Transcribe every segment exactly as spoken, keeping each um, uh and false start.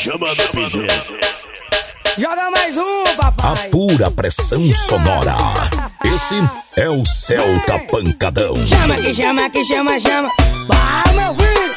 Chama no piseiro. Joga mais um, papai. A pura pressão sonora. Esse é o Celta Pancadão. Chama que chama que chama, chama. Vai, meu filho.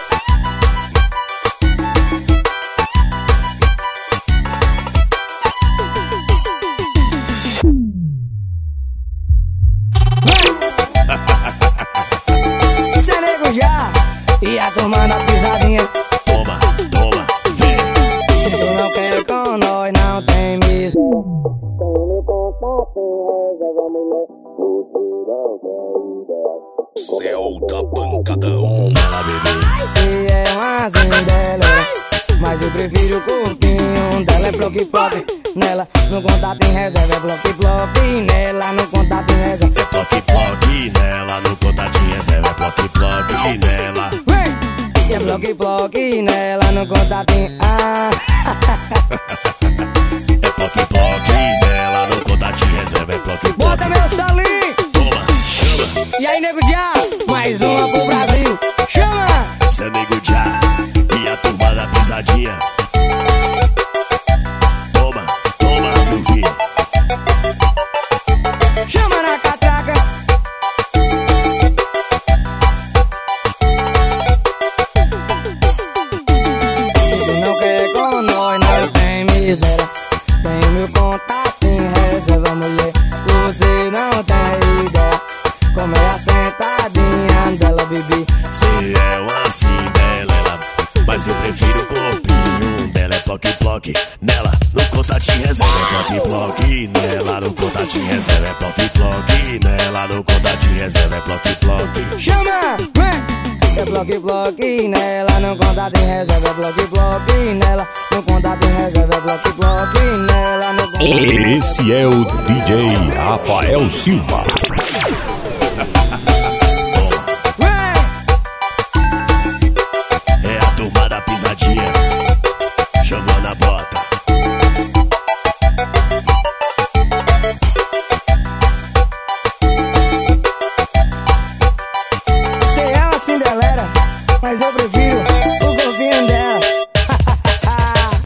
Cê nego já. E a turma da pisadinha. Toma, toma, vem. Se tu não quer com nós, não tem mesmo. Tem meu contato, reserva mulher. Você não quer ideia. Celta Pancadão. Ela bebê. Se é uma dela, mas eu prefiro o corpinho dela. É bloque pop, nela no contato em reserva. É bloque pop, nela no contato em reserva. É ploque ploque nela, no contatinho reserva. É ploque ploque nela. Vem! E é bloque ploque nela no contato em ah. É ploque ploque nela, no contatinho reserva. É ploque ploque. Bota meu salinho! Toma, chama. E aí, nego já? Mais uma pro Brasil. Chama! Cê é nego já. E a turma da pisadinha. Toma, toma, duvido. Chama na catraca. Se tu não quer com nós, não tem miséria. Tem meu contato em reserva, mulher. Você não tem ideia como é a sentadinha dela, bebê. Se é uma assim dela, ela. Mas eu prefiro o corpinho dela. É ploque ploque nela, no contatinho reserva. É ploque ploque nela, no contatinho reserva. É ploque ploque nela, no contatinho reserva. É ploque ploque. Chama! Vem! É bloque bloque nela, no contato em reserva. É bloque bloque nela, no contato em reserva. É bloque bloque nela, no contato em reserva. Esse é o D J Rafael Silva.